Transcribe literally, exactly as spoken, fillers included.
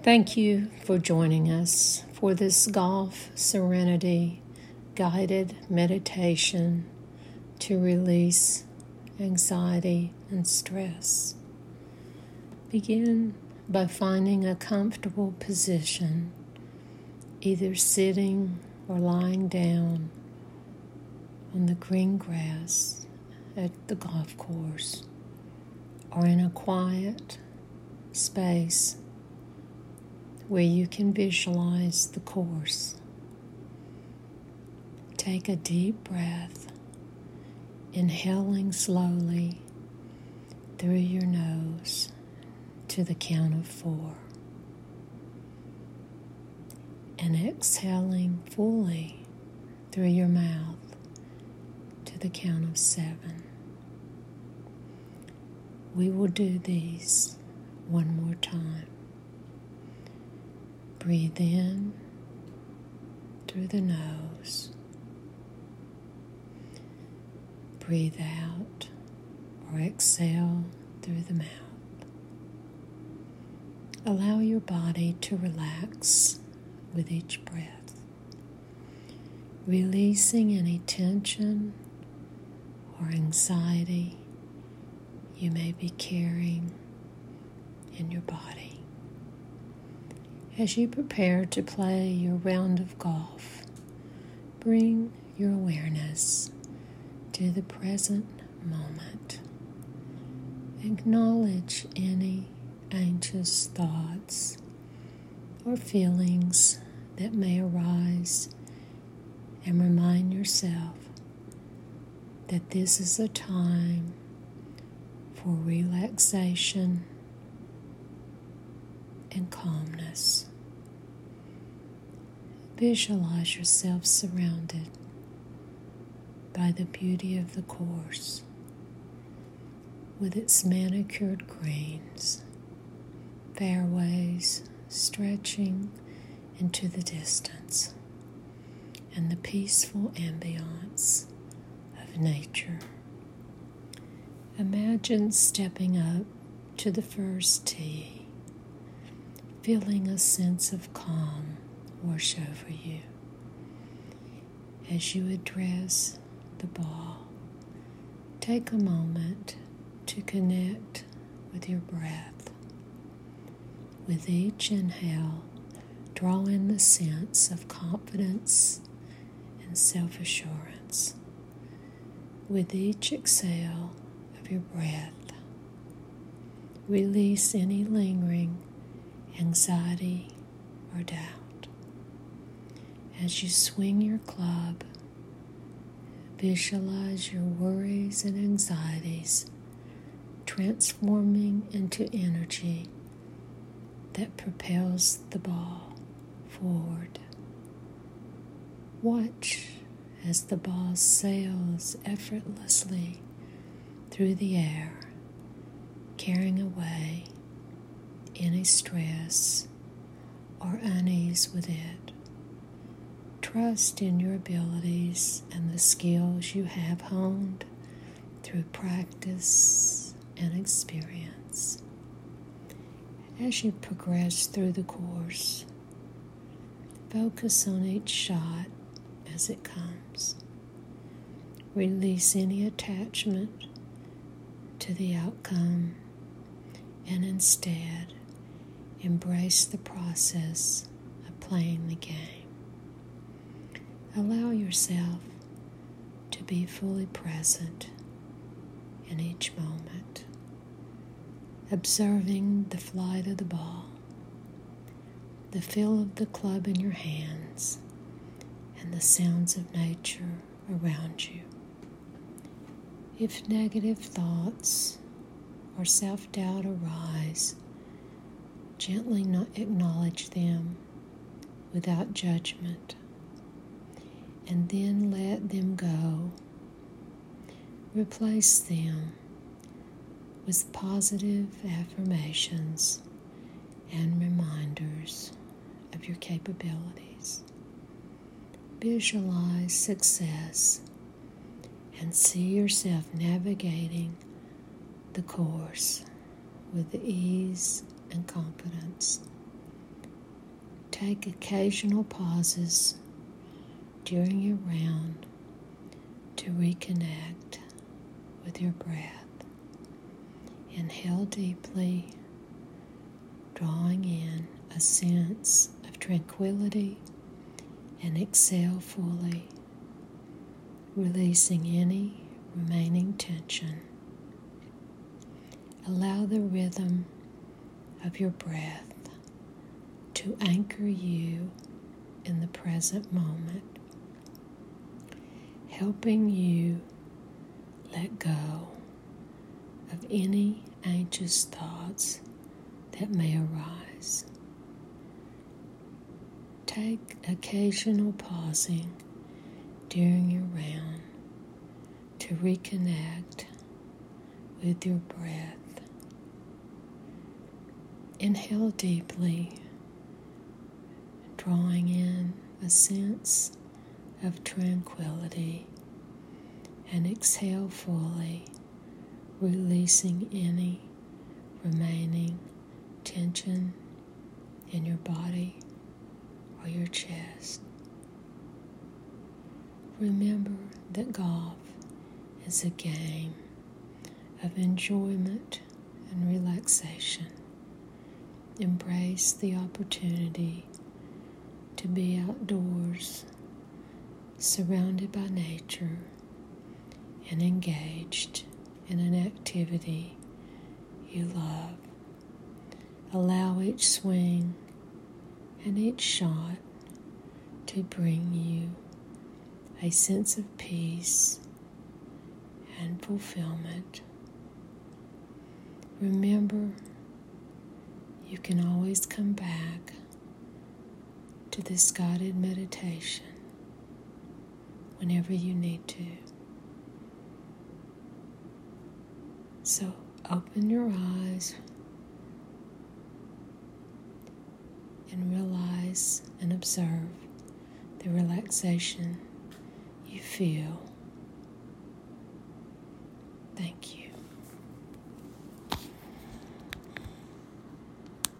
Thank you for joining us for this Golf Serenity guided meditation to release anxiety and stress. Begin by finding a comfortable position, either sitting or lying down on the green grass at the golf course or in a quiet space where you can visualize the course. Take a deep breath, inhaling slowly through your nose to the count of four, and exhaling fully through your mouth to the count of seven. We will do these one more time. Breathe in through the nose. Breathe out or exhale through the mouth. Allow your body to relax with each breath, releasing any tension or anxiety you may be carrying in your body. As you prepare to play your round of golf, bring your awareness to the present moment. Acknowledge any anxious thoughts or feelings that may arise and remind yourself that this is a time for relaxation and calmness. Visualize yourself surrounded by the beauty of the course, with its manicured greens, fairways stretching into the distance, and the peaceful ambience of nature. Imagine stepping up to the first tee, feeling a sense of calm wash over you. As you address the ball, take a moment to connect with your breath. With each inhale, draw in the sense of confidence and self-assurance. With each exhale of your breath, release any lingering anxiety or doubt. As you swing your club, visualize your worries and anxieties transforming into energy that propels the ball forward. Watch as the ball sails effortlessly through the air, carrying away any stress or unease with it. Trust in your abilities and the skills you have honed through practice and experience. As you progress through the course, focus on each shot as it comes. Release any attachment to the outcome and instead embrace the process of playing the game. Allow yourself to be fully present in each moment, observing the flight of the ball, the feel of the club in your hands, and the sounds of nature around you. If negative thoughts or self-doubt arise, gently not acknowledge them without judgment, and then let them go. Replace them with positive affirmations and reminders of your capabilities. Visualize success and see yourself navigating the course with ease and confidence. Take occasional pauses during your round to reconnect with your breath. Inhale deeply, drawing in a sense of tranquility, and exhale fully, releasing any remaining tension. Allow the rhythm of your breath to anchor you in the present moment, helping you let go of any anxious thoughts that may arise. Take occasional pausing during your round to reconnect with your breath. Inhale deeply, drawing in a sense of tranquility, and exhale fully, releasing any remaining tension in your body or your chest. Remember that golf is a game of enjoyment and relaxation. Embrace the opportunity to be outdoors, surrounded by nature, and engaged in an activity you love. Allow each swing and each shot to bring you a sense of peace and fulfillment. Remember, you can always come back to this guided meditation whenever you need to. So open your eyes and realize and observe the relaxation you feel